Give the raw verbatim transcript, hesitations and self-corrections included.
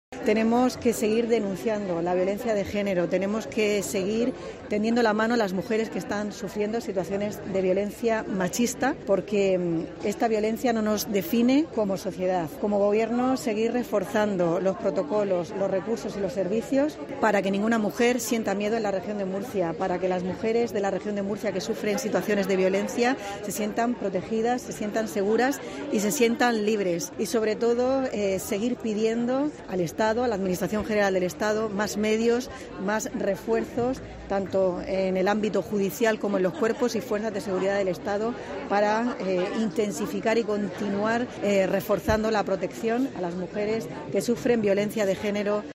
Tenemos que seguir denunciando la violencia de género, tenemos que seguir tendiendo la mano a las mujeres que están sufriendo situaciones de violencia machista, porque esta violencia no nos define como sociedad. Como gobierno, seguir reforzando los protocolos, los recursos y los servicios para que ninguna mujer sienta miedo en la región de Murcia, para que las mujeres de la región de Murcia que sufren situaciones de violencia se sientan protegidas, se sientan seguras y se sientan libres. Y sobre todo, eh, seguir pidiendo al Estado, a la Administración General del Estado, más medios, más refuerzos, tanto en el ámbito judicial como en los cuerpos y fuerzas de seguridad del Estado, para eh, intensificar y continuar eh, reforzando la protección a las mujeres que sufren violencia de género.